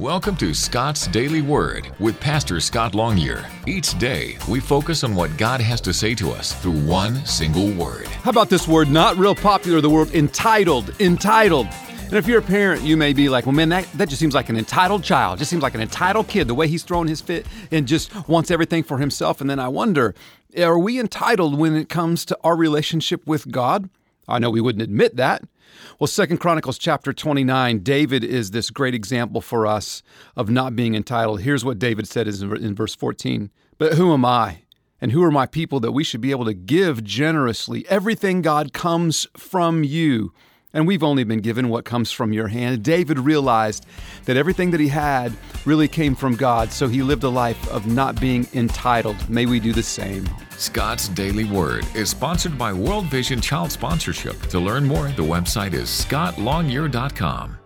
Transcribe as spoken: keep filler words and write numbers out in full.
Welcome to Scott's Daily Word with Pastor Scott Longyear. Each day, we focus on what God has to say to us through one single word. How about this word, not real popular, the word entitled, entitled. And if you're a parent, you may be like, well, man, that, that just seems like an entitled child. Just seems like an entitled kid, the way he's throwing his fit and just wants everything for himself. And then I wonder, are we entitled when it comes to our relationship with God? I know we wouldn't admit that. Well, Second Chronicles chapter twenty-nine, David is this great example for us of not being entitled. Here's what David said in verse fourteen. But who am I? And who are my people that we should be able to give generously? Everything, God, comes from you. And we've only been given what comes from your hand. David realized that everything that he had really came from God, so he lived a life of not being entitled. May we do the same. Scott's Daily Word is sponsored by World Vision Child Sponsorship. To learn more, the website is scott longyear dot com.